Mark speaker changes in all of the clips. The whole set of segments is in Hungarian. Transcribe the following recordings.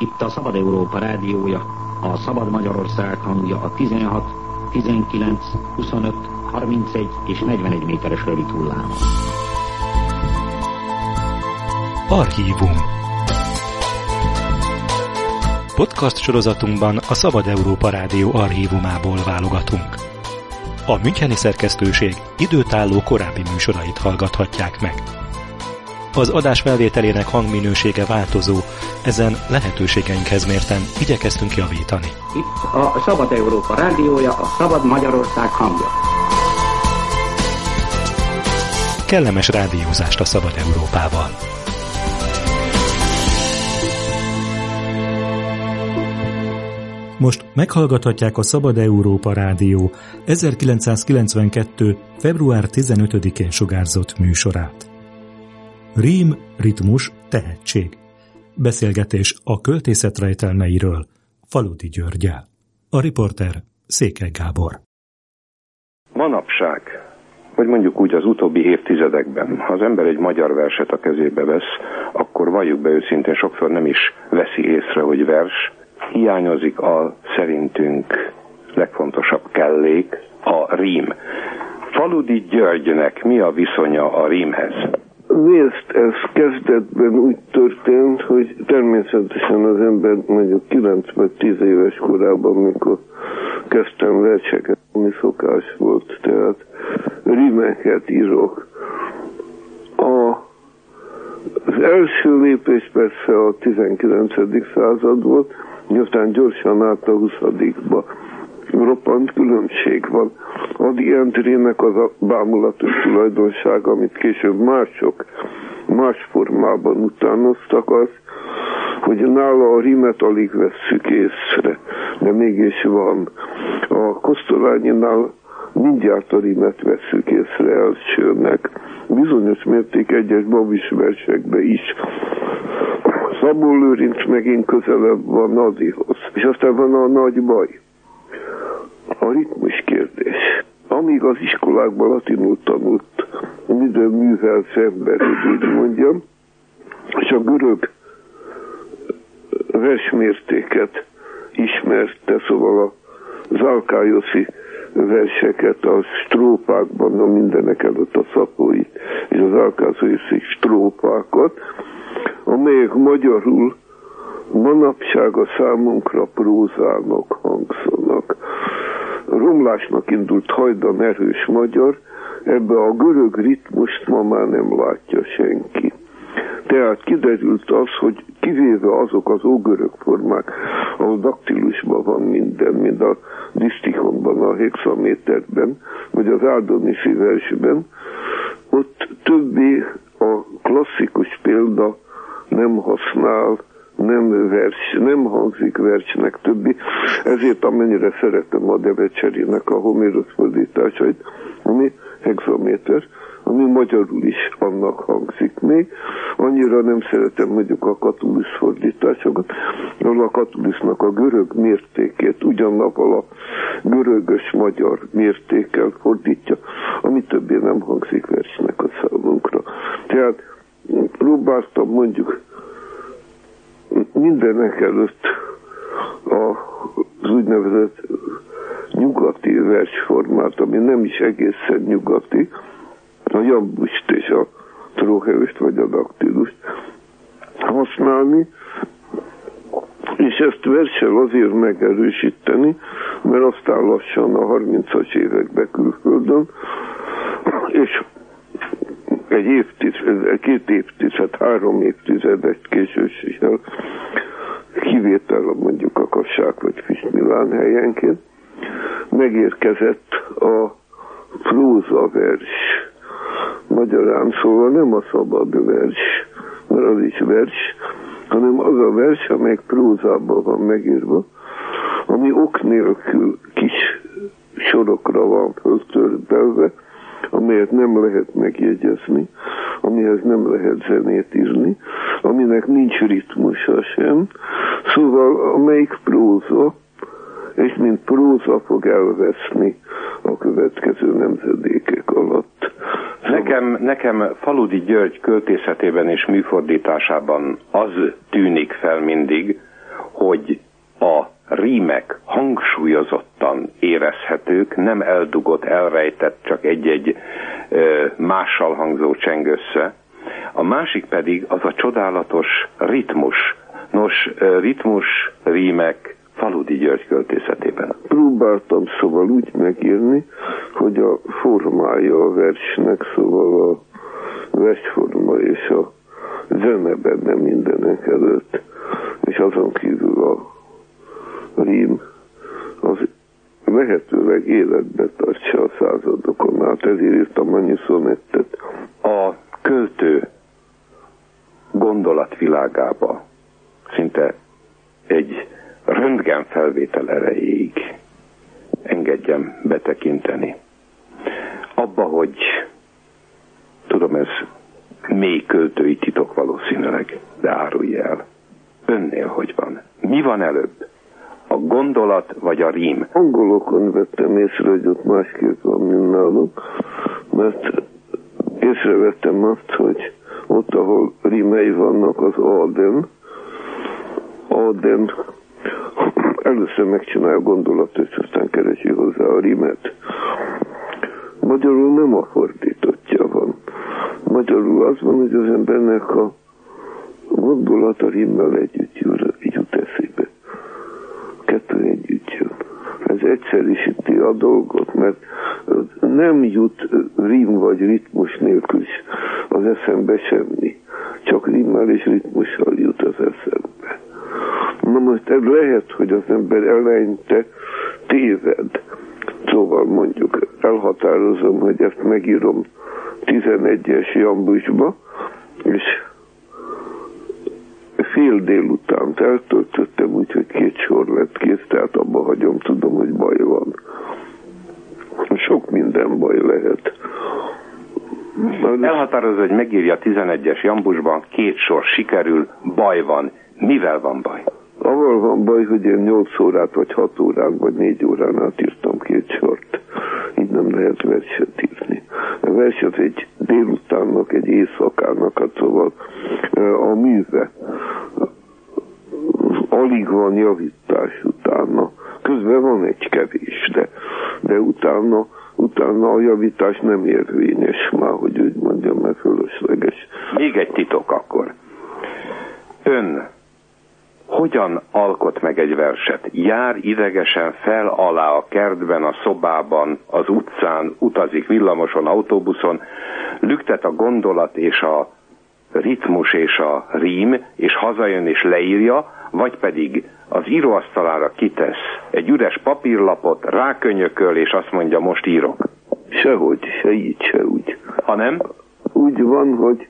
Speaker 1: Itt a Szabad Európa rádiója, a Szabad Magyarország hangja a 16, 19, 25, 31 és 41 méteres rövid hullámon.
Speaker 2: Archívum. Podcast sorozatunkban a Szabad Európa Rádió archívumából válogatunk. A müncheni szerkesztőség időtálló korábbi műsorait hallgathatják meg. Az adás felvételének hangminősége változó, ezen lehetőségeinkhez mérten igyekeztünk javítani.
Speaker 1: Itt a Szabad Európa rádiója, a Szabad Magyarország hangja.
Speaker 2: Kellemes rádiózást a Szabad Európával! Most meghallgathatják a Szabad Európa Rádió 1992. február 15-én sugárzott műsorát. Rím, ritmus, tehetség. Beszélgetés a költészet rejtelmeiről Faludi Györggyel. A riporter Székely Gábor.
Speaker 3: Manapság, vagy mondjuk úgy az utóbbi évtizedekben, ha az ember egy magyar verset a kezébe vesz, akkor valljuk be őszintén, sokszor nem is veszi észre, hogy vers. Hiányozik a szerintünk legfontosabb kellék, a rím. Faludi Györgynek mi a viszonya a rímhez?
Speaker 4: Nézd, ez kezdetben úgy történt, hogy természetesen az ember mondjuk 9 vagy 10 éves korában, mikor kezdtem verseket, ami szokás volt, tehát rímeket írok. Az első lépés persze a 19. század volt, aztán gyorsan át a 20-ba. Roppant különbség van. Az Entrének az a bámulatos tulajdonság, amit később mások más formában utánoztak, az, hogy nála a rímet alig vesszük észre, de mégis van. A Kosztolánynál mindjárt a rímet vesszük észre elsőnek. Bizonyos mérték egyes babis versekbe is. Szabó Lőrinc megint közelebb van Nadihoz. És aztán van a nagy baj. A ritmus kérdés. Amíg az iskolákban latinul tanult, minden művelt ember, hogy úgy mondjam, és a görög versmértéket ismerte, szóval az alkályoszi verseket a strófákban, a mindenek előtt a szapói és az alkályoszi strófákat, amelyek magyarul manapság a számunkra prózának hangzanak. Romlásnak indult hajdan erős magyar, ebbe a görög ritmust ma már nem látja senki. Tehát kiderült az, hogy kivéve azok az ógörög formák, ahol daktilusban van minden, mint a disztichonban, a hexaméterben, vagy az áldonisi versben, ott többé a klasszikus példa nem használ, nem hangzik versnek többi, ezért amennyire szeretem a Devecserinek a Homérosz fordításait, ami hexaméter, ami magyarul is annak hangzik még. Annyira nem szeretem mondjuk a Catullus fordításokat, ahol a Catullusnak a görög mértékét ugyanabban a görögös magyar mértékkel fordítja, ami többé nem hangzik versnek a számunkra. Tehát próbáltam mondjuk mindenek előtt az úgynevezett nyugati versformát, ami nem is egészen nyugati, a jambust és a tróheust vagy a daktilust használni, és ezt verssel azért megerősíteni, mert aztán lassan a 30-as években külföldön, és két évtized, 3 évtizedet későséggel, kivétel mondjuk a Kassák vagy Füst-Milán helyenként, megérkezett a prózavers. Magyarán szóval nem a szabad vers, mert az is vers, hanem az a vers, amely prózában van megírva, ami ok nélkül kis sorokra van föltördelve, amelyet nem lehet megjegyezni, amihez nem lehet zenét írni, aminek nincs ritmusa sem, szóval amelyik próza, és mint próza fog elveszni a következő nemzedékek alatt.
Speaker 3: Nekem Faludi György költészetében és műfordításában az tűnik fel mindig, hogy a rímek hangsúlyozottan érezhetők, nem eldugott, elrejtett, csak egy-egy mással hangzó cseng össze. A másik pedig az a csodálatos ritmus. Nos, ritmus, rímek Faludi György költészetében.
Speaker 4: Próbáltam szóval úgy megírni, hogy a formája a versnek, szóval a versforma és a zene benne mindenek előtt, és azon kívül a rím az lehetőleg életbe tartsa a századokon át, ezért írtam annyi szonettet.
Speaker 3: A költő gondolatvilágába szinte egy röntgenfelvétel erejéig engedjem betekinteni. Abba, hogy tudom, ez mély költői titok valószínűleg, de árulj el. Önnél hogy van? Mi van előbb? A gondolat vagy a rím?
Speaker 4: Angolokon vettem észre, hogy ott másképp van, mint nálunk, mert észrevettem azt, hogy ott, ahol rímei vannak, az Aden először megcsinálja a gondolatot, és aztán keresi hozzá a rímet. Magyarul nem a fordítottja van. Magyarul az van, hogy az embernek a gondolat a rímmel együtt jut eszébe. Kettő együtt jön. Ez egyszerűsíti a dolgot, mert nem jut rím vagy ritmus nélkül az eszembe semmi. Csak rímmel és ritmussal jut az eszembe. Na most lehet, hogy az ember eleinte téved. Szóval mondjuk elhatározom, hogy ezt megírom 11-es jambusba, és fél délutánt eltöltöttem, úgyhogy 2 sor lett kész, tehát abba hagyom, tudom, hogy baj van. Sok minden baj lehet.
Speaker 3: Elhatározza, hogy megírja 11-es jambusban, 2 sor sikerül, baj van. Mivel van baj?
Speaker 4: Avval van baj, hogy én 8 órát, vagy 6 órán, vagy 4 órán át írtam 2 sort. Így nem lehet verset írni. A verset egy délutánnak, egy éjszakának, hát szóval a műve. Alig van javítás utána. Közben van egy kevés, de utána a javítás nem érvényes már, hogy úgy mondjam, mert fölösleges.
Speaker 3: Még egy titok akkor. Ön hogyan alkot meg egy verset? Jár idegesen fel alá a kertben, a szobában, az utcán, utazik villamoson, autóbuszon, lüktet a gondolat és a ritmus és a rím, és hazajön és leírja, vagy pedig az íróasztalára kitesz egy üres papírlapot, rákönyököl, és azt mondja, most írok.
Speaker 4: Sehogy, se így, se úgy.
Speaker 3: Hanem?
Speaker 4: Úgy van, hogy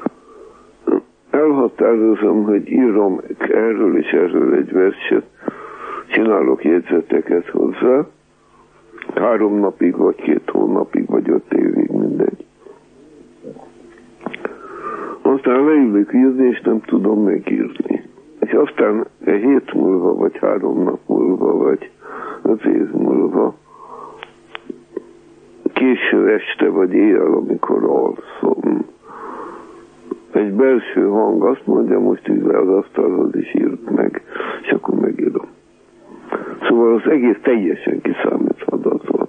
Speaker 4: elhatározom, hogy írom erről és erről egy verset, csinálok jegyzeteket hozzá, 3 napig, vagy 2 hónapig, vagy 5 évig, mindegy. Aztán leülök írni, és nem tudom megírni. És aztán egy hét múlva, vagy 3 nap múlva, vagy 5 év múlva, késő este, vagy éjjel, amikor alszom, egy belső hang azt mondja, most ülj le az asztalhoz, és írd meg, és akkor megírom. Szóval az egész teljesen kiszámíthatatlan.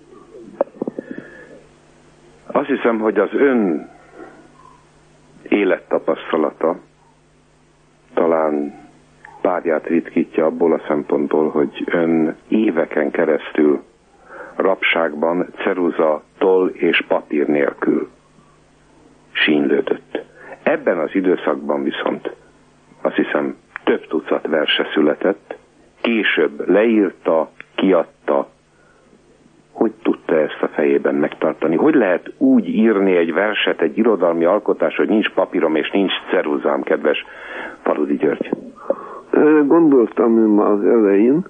Speaker 3: Azt hiszem, hogy az ön élettapasztalata talán párját ritkítja abból a szempontból, hogy ön éveken keresztül rabságban ceruza, toll és papír nélkül sínylődött. Ebben az időszakban viszont azt hiszem több tucat verse született, később leírta, kiadta. Hogy tudta ezt a fejében megtartani? Hogy lehet úgy írni egy verset, egy irodalmi alkotás, hogy nincs papírom és nincs ceruzám, kedves Faludi György?
Speaker 4: Gondoltam én már az elején,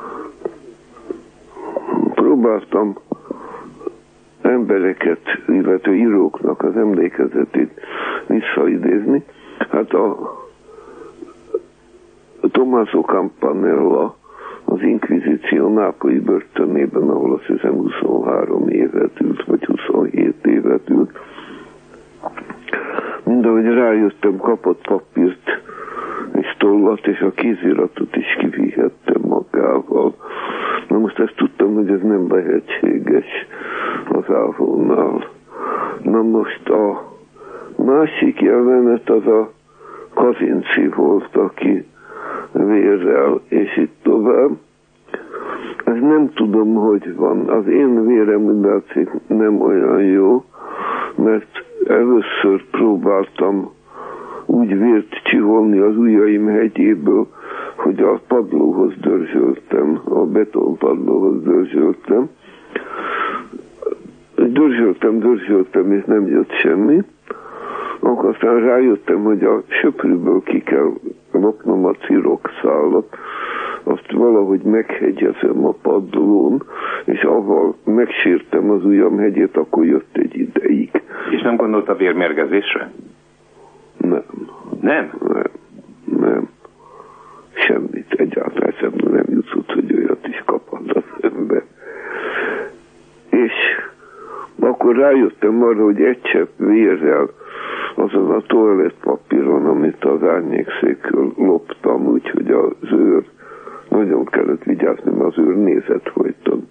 Speaker 4: próbáltam embereket, illetve íróknak az emlékezetét visszaidézni. Hát a Tommaso Campanella az inkvizíció nápolyi börtönében, ahol azt hiszem 23 évet ült, vagy 27 évet ült. Mindahogy rájöttem, kapott papírt, és tollat és a kéziratot is kivihettem magával. Na most ezt tudtam, hogy ez nem lehetséges az Ávónál. Na most a másik jelenet az a Kazinci volt, aki vérrel, és itt tovább. Ez nem tudom, hogy van. Az én vérem látszik nem olyan jó, mert először próbáltam úgy vért csiholni az ujjaim hegyéből, hogy a padlóhoz dörzsöltem, a betonpadlóhoz dörzsöltem. Dörzsöltem, és nem jött semmi. Akkor aztán rájöttem, hogy a söprűből ki kell lopnom a cirokszállat, azt valahogy meghegyezem a padlón, és avval megsértem az ujjam hegyét, akkor jött egy ideig.
Speaker 3: És nem gondolt a vérmérgezésre?
Speaker 4: Nem.
Speaker 3: Nem?
Speaker 4: Nem. Semmit, egyáltalán eszembe nem jutott, hogy olyat is kaphat az ember. És akkor rájöttem arra, hogy egy csepp vérrel azon a toalettpapíron, amit az árnyékszékről loptam, úgyhogy az őr, nagyon kellett vigyázni, mert az őr nézett folyton,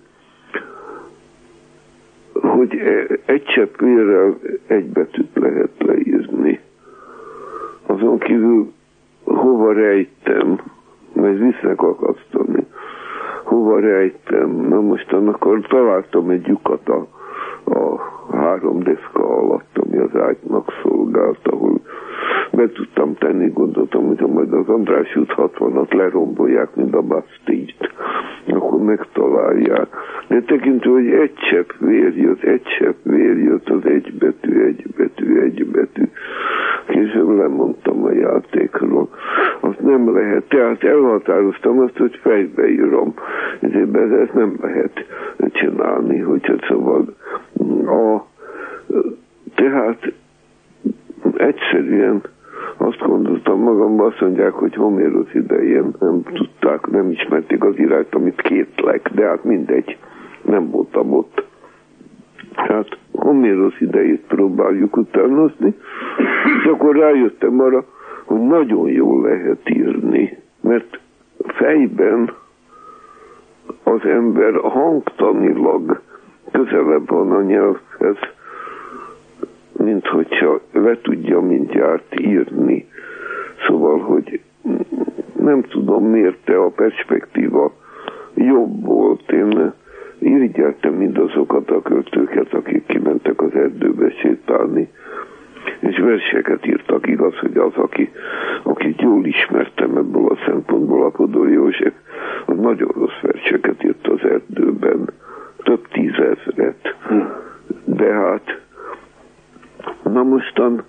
Speaker 4: hogy egy csepp vérrel egy betűt lehet leírni. Azon kívül hova rejtem, majd visznek akasztani, hova rejtem, na mostan akkor találtam egy lyukat a 3 deszka alatt, ami az ágynak szolgált, ahol be tudtam tenni, gondoltam, hogy ha majd az András út 60-at lerombolják, mint a Bastille-t, akkor megtalálják. De tekintve, hogy egy csepp vér jött, az egy betű. Később lemondtam a játékról. Azt nem lehet. Tehát elhatároztam azt, hogy fejbe írom. Ezt nem lehet csinálni, hogyha szóval tehát egyszerűen azt gondoltam magamban, azt mondják, hogy Homérosz idején nem tudták, nem ismerték az irányt, amit kétlek, de hát mindegy, nem voltam ott. Hát Homérosz idejét próbáljuk utánozni, és akkor rájöttem arra, hogy nagyon jól lehet írni, mert fejben az ember hangtanilag közelebb van a nyelvhez, mint hogyha le tudja mindjárt írni. Szóval, hogy nem tudom miért, de a perspektíva jobb volt. Én irigyeltem mindazokat a költőket, akik kimentek az erdőbe sétálni, és verseket írtak. Igaz, hogy az, akit jól ismertem ebből a szempontból, a Kodor József, az nagyon rossz verseket írt az erdőben, több 10 000. De hát na mostan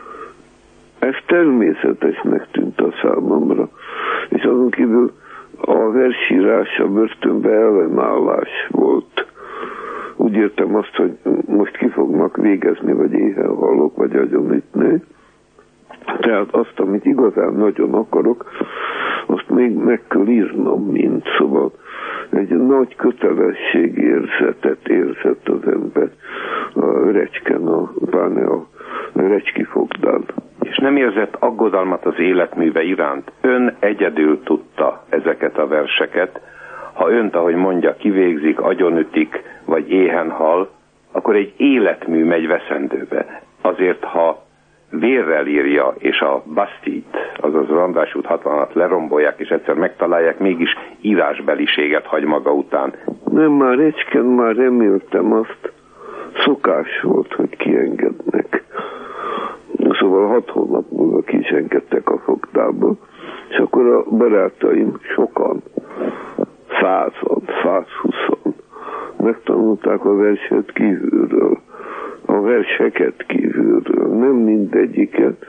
Speaker 4: ez természetesnek tűnt a számomra, és azon kívül a versírás a börtönbe ellenállás volt. Úgy értem azt, hogy most ki fognak végezni, vagy éhen halok, vagy agyonütni. Tehát azt, amit igazán nagyon akarok, azt még meg kell írnom, mint szóval egy nagy kötelességérzetet érzett az ember a Recsken, pláne a Recski fogdán.
Speaker 3: És nem érzett aggodalmat az életműve iránt? Ön egyedül tudta ezeket a verseket. Ha önt, ahogy mondja, kivégzik, agyonütik, vagy éhen hal, akkor egy életmű megy veszendőbe. Azért, ha vérrel írja, és a Bastille-t, azaz az András út 60-at lerombolják, és egyszer megtalálják, mégis írásbeliséget hagy maga után.
Speaker 4: Nem, már Recsken már reméltem azt, szokás volt, hogy kiengednek. Szóval 6 hónap múlva ki is engedtek a fogdából, és akkor a barátaim sokan, 100-an, 120-an megtanulták a verset kívülről, a verseket kívülről, nem mindegyiket,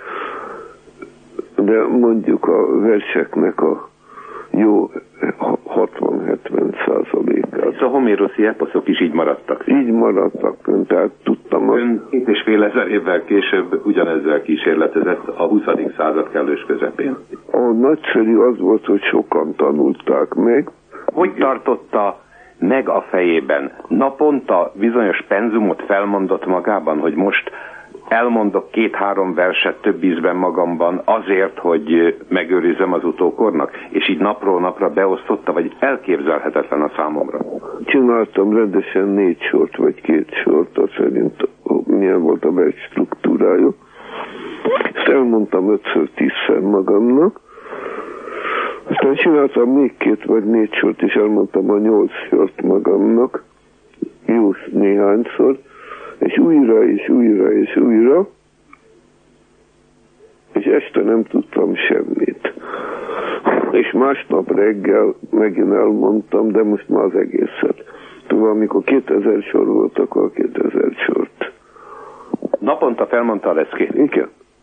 Speaker 4: de mondjuk a verseknek a jó 60-70%-át.
Speaker 3: És a homéroszi eposzok is így maradtak.
Speaker 4: Így maradtak, tehát tudtam.
Speaker 3: Ön 2500 évvel később ugyanezzel kísérletezett a 20. század kellős közepén.
Speaker 4: A nagyszerű az volt, hogy sokan tanulták meg.
Speaker 3: Hogy tartotta meg a fejében? Naponta bizonyos penzumot felmondott magában, hogy most elmondok 2-3 verset több ízben magamban azért, hogy megőrizzem az utókornak, és így napról napra beosztotta, vagy elképzelhetetlen a számomra?
Speaker 4: Csináltam rendesen 4 sort, vagy 2 sort, az szerint milyen volt a vers struktúrája. Ezt elmondtam 5-10-szer magamnak. Aztán csináltam még 2 vagy 4 sort, és elmondtam a 8 sort magamnak, jó néhányszor, és újra, és újra, és újra, és este nem tudtam semmit. És másnap reggel megint elmondtam, de most már az egészet. Tudom, amikor 2000 sor volt, akkor 2000 sort.
Speaker 3: Naponta felmondta a leckét?
Speaker 4: Igen.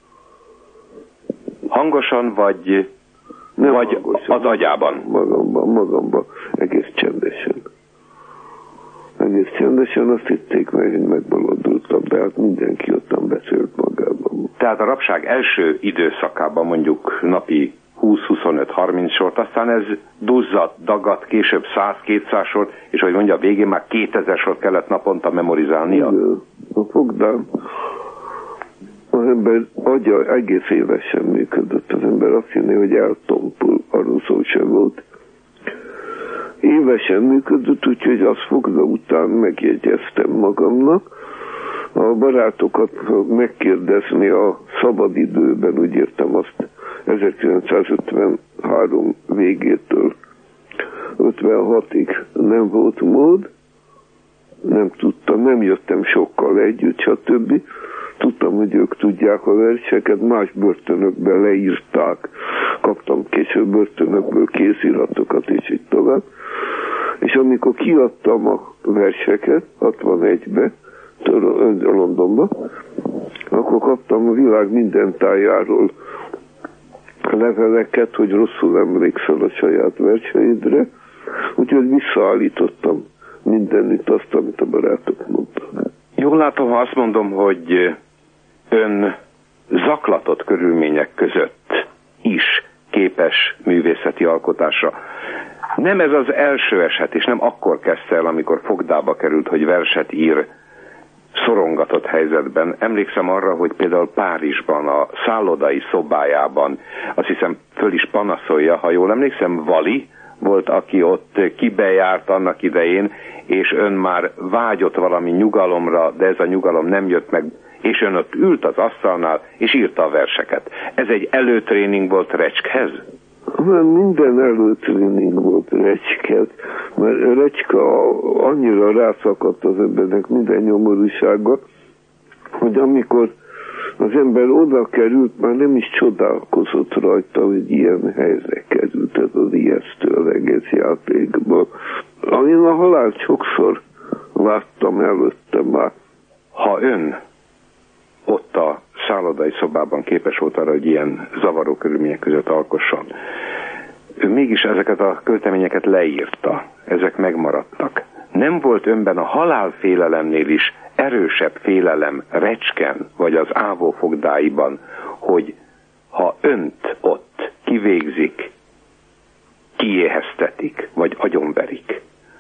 Speaker 3: Hangosan, vagy hangosan, az agyában?
Speaker 4: Magamban, egész csendesen. Egész csendesen, azt hitték meg, hogy megbolondultam, de hát mindenki ottan beszélt magában.
Speaker 3: Tehát a rabság első időszakában mondjuk napi 20-25-30 sort, aztán ez duzzadt, dagadt, később 100-200 sort, és ahogy mondja, a végén már 2000 sort kellett naponta memorizálnia.
Speaker 4: Igen. A fogdám, az ember agya egész évesen működött. Az ember azt hinné, hogy eltompul, arról szó sem volt. Évesen működött, úgyhogy azt fogda után megjegyeztem magamnak. A barátokat megkérdezni a szabadidőben, úgy értem azt 1953 végétől 56-ig nem volt mód, nem tudtam, nem jöttem sokkal együtt, stb. Tudtam, hogy ők tudják a verseket, más börtönökben leírták, kaptam később börtönökből kéziratokat, és így tovább. És amikor kiadtam a verseket, 61-be, Londonba, akkor kaptam a világ minden tájáról leveleket, hogy rosszul emlékszel a saját verseidre, úgyhogy visszaállítottam mindenit azt, amit a barátok mondtak.
Speaker 3: Jól látom, ha azt mondom, hogy ön zaklatott körülmények között is képes művészeti alkotásra. Nem ez az első eset, és nem akkor kezdte el, amikor fogdába került, hogy verset ír szorongatott helyzetben. Emlékszem arra, hogy például Párizsban, a szállodai szobájában, azt hiszem föl is panaszolja, ha jól emlékszem, Vali volt, aki ott kibejárt annak idején, és ön már vágyott valami nyugalomra, de ez a nyugalom nem jött meg, és ön ott ült az asztalnál, és írta a verseket. Ez egy előtréning volt Recskhez?
Speaker 4: Minden előtréning volt Recskhez, mert Recska annyira rászakadt az embernek minden nyomorúsága, hogy amikor az ember oda került, már nem is csodálkozott rajta, hogy ilyen helyre került, ez az ijesztő az egész játékból. Én a halált sokszor láttam előtte már.
Speaker 3: Ha ön ott a szállodai szobában képes volt arra, hogy ilyen zavaró körülmények között alkosson, ő mégis ezeket a költeményeket leírta, ezek megmaradtak. Nem volt önben a halálfélelemnél is erősebb félelem Recsken, vagy az Ávó fogdáiban, hogy ha önt ott kivégzik, kiéheztetik, vagy agyonverik,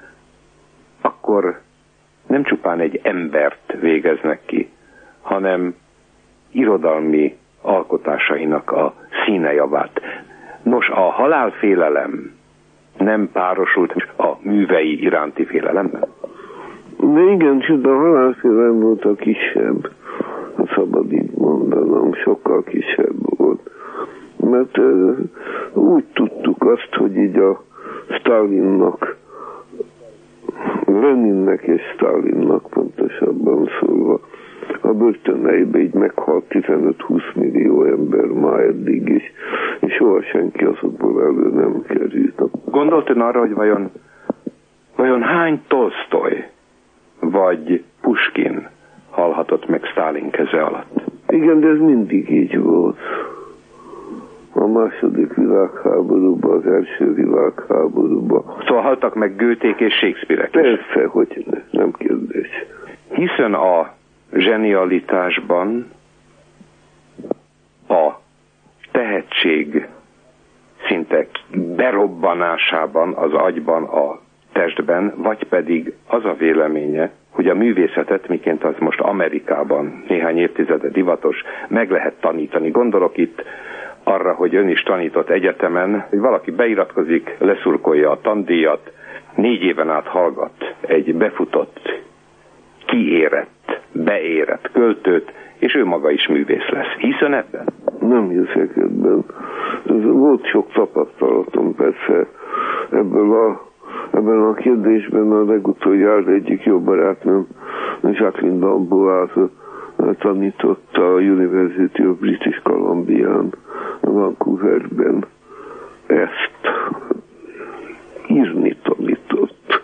Speaker 3: akkor nem csupán egy embert végeznek ki, hanem irodalmi alkotásainak a színejavát. Nos, a halálfélelem nem párosult a művei iránti félelemben?
Speaker 4: De igen, csak a halálfélelem volt a kisebb, ha szabad így mondanom, sokkal kisebb volt. Mert úgy tudtuk azt, hogy így a Stalinnak, Leninnek és Stalinnak pontosabban szólva, a börtöneibe így meghalt 15-20 millió ember már eddig is, és soha senki azokból elő nem került.
Speaker 3: Gondolt ön arra, hogy vajon hány Tolsztoj vagy Puskin halhatott meg Sztálin keze alatt?
Speaker 4: Igen, de ez mindig így volt. A második világháborúban, az első világháborúban.
Speaker 3: Szóval haltak meg Goethék és Shakespeare-ek is?
Speaker 4: Persze, hogy nem kérdés.
Speaker 3: Hiszen a zsenialitásban, a tehetség szinte berobbanásában, az agyban, a testben, vagy pedig az a véleménye, hogy a művészetet, miként az most Amerikában néhány évtizede divatos, meg lehet tanítani. Gondolok itt arra, hogy ön is tanított egyetemen, hogy valaki beiratkozik, leszurkolja a tandíjat, 4 éven át hallgat egy befutott, kiérett, beérett költőt, és ő maga is művész lesz. Hiszön ebben?
Speaker 4: Nem hiszek ebben. Volt sok tapasztalatom persze ebben a kérdésben. A legutoljára egyik jó barátnőm, Jacqueline Bamboise tanított a University of British Columbia-n, Vancouverben. Ezt írni tanított.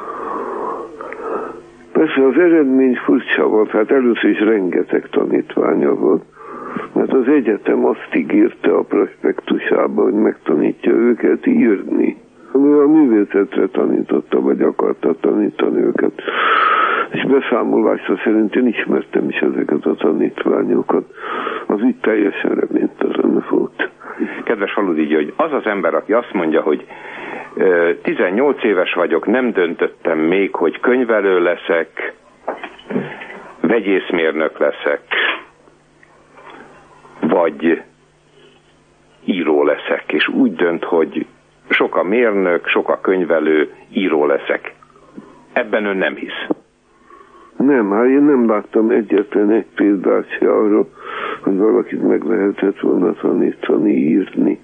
Speaker 4: Persze az eredmény furcsa volt, hát először is rengeteg tanítványa volt, mert az egyetem azt ígérte a prospektusában, hogy megtanítja őket írni. Ő a művészetre tanította, vagy akarta tanítani őket. És beszámolása szerint én ismertem is ezeket a tanítványokat. Az úgy teljesen reménytelen volt.
Speaker 3: Kedves Faludi György, az az ember, aki azt mondja, hogy 18 éves vagyok, nem döntöttem még, hogy könyvelő leszek, vegyészmérnök leszek, vagy író leszek, és úgy dönt, hogy sok a mérnök, sok a könyvelő, író leszek. Ebben ön nem hisz?
Speaker 4: Nem, hát én nem láttam egyetlen egy példát se arra, hogy valakit meg lehetett volna tanítani, írni.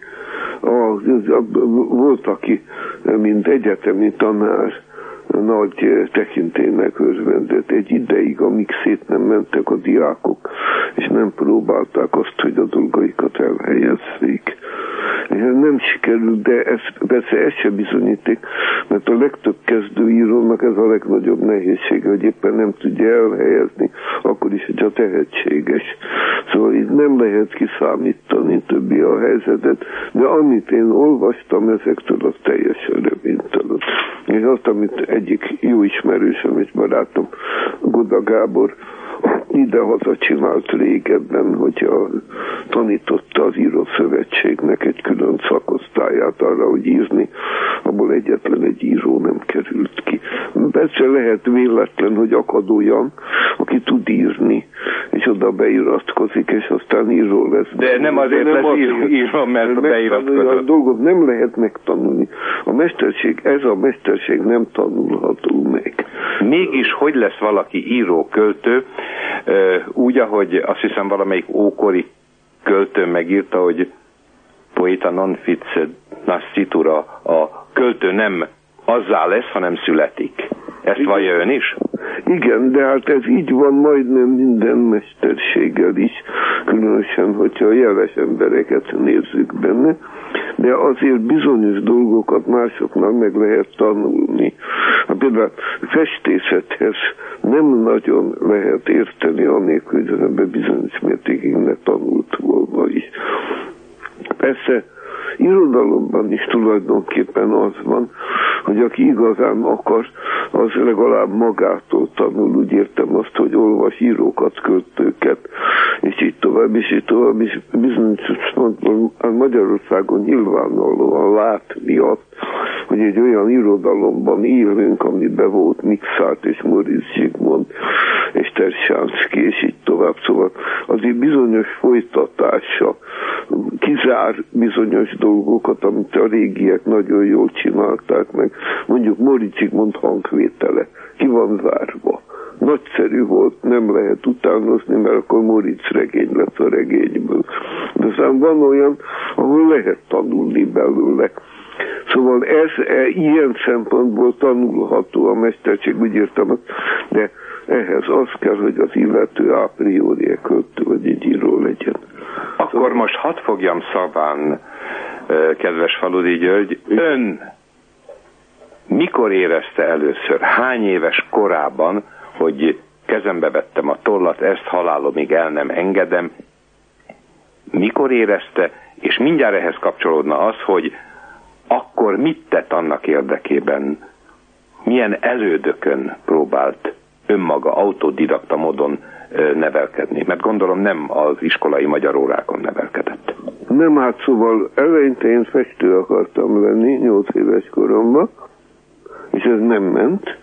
Speaker 4: Volt, aki, mint egyetemi tanár, nagy tekintélynek örvendett egy ideig, amíg szét nem mentek a diákok, és nem próbálták azt, hogy a dolgaikat elhelyezzék. És ez nem sikerült, de persze ez se bizonyíték, mert a legtöbb kezdőírónak ez a legnagyobb nehézsége, hogy éppen nem tudja elhelyezni, akkor is, hogyha tehetséges. Szóval itt nem lehet kiszámítani többi a helyzetet, de amit én olvastam ezektől, az teljesen reménytelen. És azt, amit egyik jó ismerősöm és barátom, Goda Gábor, idehaza csinált régebben, hogyha tanította az írószövetségnek egy külön szakosztályát arra, hogy írni, abból egyetlen egy író nem került ki. Persze lehet véletlen, hogy akad olyan, aki tud írni, és oda beiratkozik, és aztán író lesz.
Speaker 3: De nem azért lesz író, mert beiratkozott.
Speaker 4: A dolgot nem lehet megtanulni. Ez a mesterség nem tanulható meg.
Speaker 3: Mégis hogy lesz valaki író, költő, úgy, ahogy azt hiszem valamelyik ókori költő megírta, hogy poeta non ficet nascitura, a költő nem azzá lesz, hanem születik. Ezt vallja ön is?
Speaker 4: Igen, de hát ez így van majdnem minden mesterséggel is, különösen, hogyha a jeles embereket nézzük benne, de azért bizonyos dolgokat másoknak meg lehet tanulni. Például festészethez nem nagyon lehet érteni annélkül, hogy az ember bizonyos mértékig ne tanult volna is. Persze, irodalomban is tulajdonképpen az van, hogy aki igazán akar, az legalább magától tanul. Úgy értem azt, hogy olvas írókat, költőket, és így tovább, és bizonyos pontból Magyarországon nyilvánvalóan látni azt, hogy egy olyan irodalomban élünk, amiben volt Mixát és Móricz Zsigmond és Tersánszky, és így tovább. Szóval azért bizonyos folytatása kizár bizonyos dolgokat, amit a régiek nagyon jól csinálták meg. Mondjuk Móricz Zsigmond hangvétele ki van zárva. Nagyszerű volt, nem lehet utánozni, mert akkor Móricz regény lesz a regényből. De aztán van olyan, ahol lehet tanulni belőle. Szóval ez ilyen szempontból tanulható a mesterség, úgy értem, de ehhez az kell, hogy az illető a priori költő vagy egy író legyen.
Speaker 3: Akkor most hadd fogjam szaván, kedves Faludi György, ön mikor érezte először, hány éves korában, hogy kezembe vettem a tollat, ezt halálomig el nem engedem, mikor érezte, és mindjárt ehhez kapcsolódna az, hogy akkor mit tett annak érdekében, milyen elődökön próbált önmaga autodidakta módon nevelkedni, mert gondolom nem az iskolai magyar órákon nevelkedett.
Speaker 4: Nem, hát szóval eleinte én festő akartam lenni 8 éves koromban, és ez nem ment,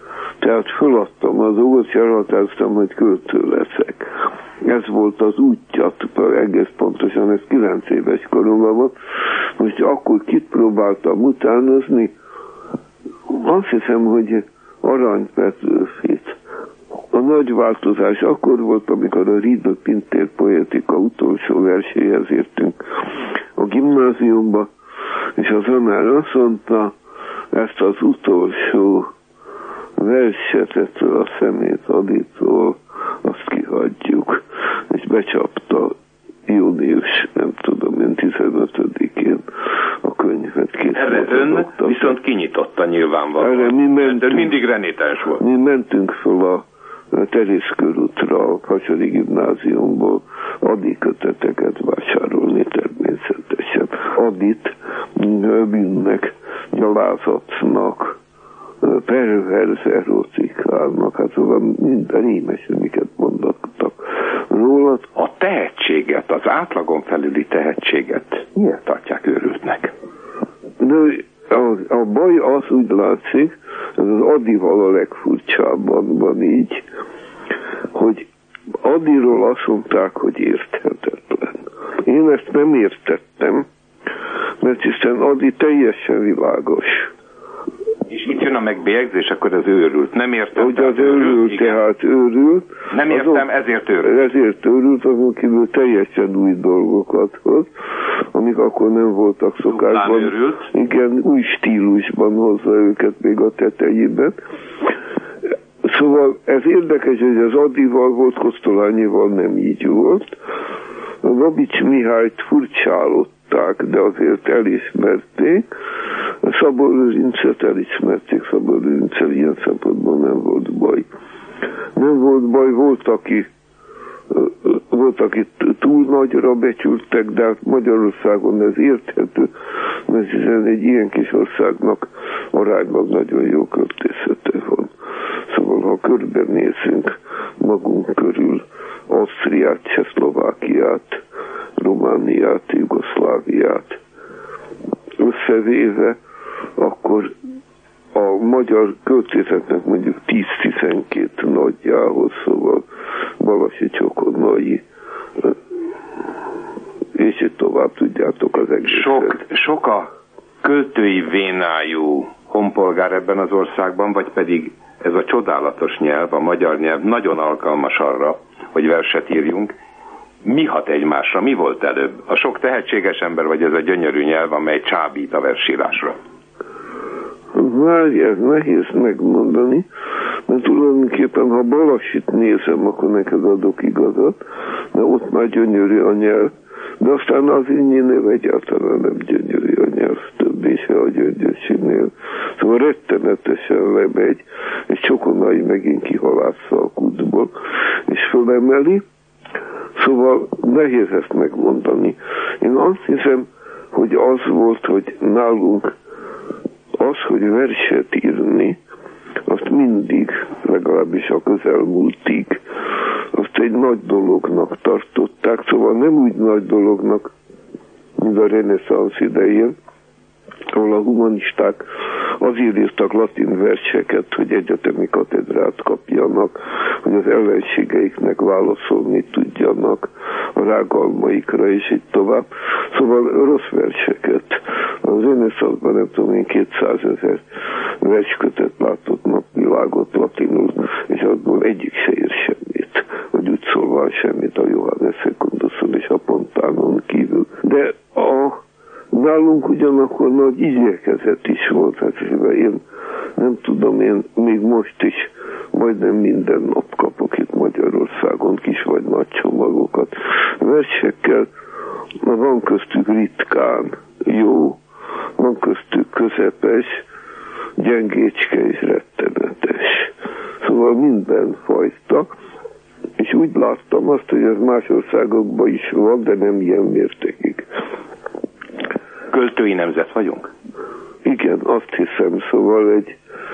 Speaker 4: Tehát feladtam a dolgot, és elhatároztam, hogy költő leszek. Ez volt az útja, egész pontosan, ez 9 éves koromban volt. Most akkor kit próbáltam utánozni? Azt hiszem, hogy Arany Petőfit. A nagy változás akkor volt, amikor a Riedl Pintér poetika utolsó verséhez értünk a gimnáziumba, és az tanár azt mondta, ezt az utolsó verset ettől a szemét Aditól, azt kihagyjuk, és becsapta június, nem tudom én, 15-én a könyvet készült.
Speaker 3: Erre ön viszont kinyitotta nyilvánvalóan.
Speaker 4: Erre mi mentünk,
Speaker 3: mindig renétens volt.
Speaker 4: Mi mentünk fel a Terész körútra, a Hacsori gimnáziumból Adi köteteket vásárolni természetesen. Adit bűnnek, gyalázatnak, perverz erotikának, hát szóval minden rémes, amiket mondottak rólad.
Speaker 3: A tehetséget, az átlagon felüli tehetséget miért tartják őrültnek?
Speaker 4: De a baj az úgy látszik, ez az Adival a legfurcsábban van így, hogy Adiról azt mondták, hogy érthetetlen. Én ezt nem értettem, mert hiszen Adi teljesen világos.
Speaker 3: És itt jön a megbélyegzés, akkor az őrült. Nem értem.
Speaker 4: Hogy az őrült, tehát őrült.
Speaker 3: Nem értem, ezért őrült.
Speaker 4: Ezért őrült, azon kívül teljesen új dolgokat hoz, amik akkor nem voltak szokásban. Igen, új stílusban hozza őket még a tetejében. Szóval ez érdekes, hogy az Adival volt, Kosztolányival nem így volt. A Babics Mihályt furcsálották, de azért elismerték. A Szabó Lőrincet elismerték, Szabó Lőrincel ilyen szempontból nem volt baj. Nem volt baj, volt, akit túl nagyra becsültek, de hát Magyarországon ez érthető, mert hiszen egy ilyen kis országnak arányban nagyon jó költészete van. Szóval, ha körbenézünk magunk körül Ausztriát, Csehszlovákiát, Romániát, Jugoszláviát összevéve, akkor a magyar költészetnek mondjuk 10-12 nagyjához, szóval Balasi Csokonai, és itt tovább tudjátok az egészet.
Speaker 3: Sok a költői vénájú honpolgár ebben az országban, vagy pedig ez a csodálatos nyelv, a magyar nyelv nagyon alkalmas arra, hogy verset írjunk. Mi hat egymásra? Mi volt előbb? A sok tehetséges ember, vagy ez a gyönyörű nyelv, amely csábít a versírásra?
Speaker 4: Várj, ez nehéz megmondani, mert tulajdonképpen, ha Balasit nézem, akkor neked adok igazat, mert ott már gyönyörű a nyelv, de aztán az Innyinél egyáltalán nem gyönyörű a nyelv, többé se a Gyöngyösinél. Szóval rettenetesen lemegy, és Csokonai megint kihalásza a kútból, és fölemeli. Szóval nehéz ezt megmondani. Én azt hiszem, hogy az volt, hogy nálunk az, hogy verset írni, azt mindig, legalábbis a közelmúltig, azt egy nagy dolognak tartották, szóval nem úgy nagy dolognak, mint a reneszánsz idején, ahol a humanisták azért írtak latin verseket, hogy egyetemi katedrát kapjanak, hogy az ellenségeiknek válaszolni tudjanak a rágalmaikra, és így tovább. Szóval rossz verseket. Az reneszánszban nem tudom én 200 000 verskötet látott napvilágot latinul, és abból egyik se ír semmit, vagy úgy szólva semmit a Johannes Secunduson és a Pontánon kívül. De nálunk ugyanakkor nagy igyekezet is volt, hát én nem tudom, én még most is majdnem minden nap kapok itt Magyarországon kis vagy nagy csomagokat. Versekkel van köztük ritkán jó, van köztük közepes, gyengécske és rettenetes. Szóval minden fajta, és úgy láttam azt, hogy ez más országokban is van, de nem ilyen mértékig.
Speaker 3: Költői nemzet vagyunk?
Speaker 4: Igen, azt hiszem, szóval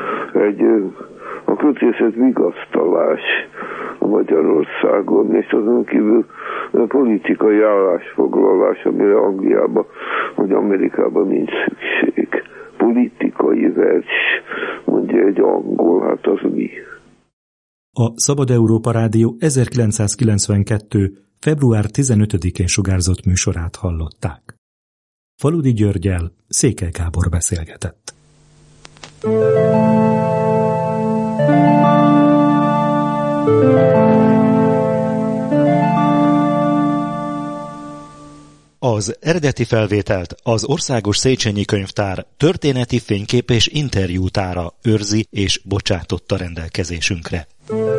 Speaker 4: a költészet vigasztalás Magyarországon, és azon kívül a politikai állásfoglalás, amire Angliában vagy Amerikában nincs szükség. Politikai vers, mondja ugye egy angol, hát az mi?
Speaker 2: A Szabad Európa Rádió 1992. február 15-én sugárzott műsorát hallották. Faludi Györggyel Székely Gábor beszélgetett. Az eredeti felvételt az Országos Széchenyi Könyvtár történeti fénykép és interjútára őrzi és bocsátotta rendelkezésünkre.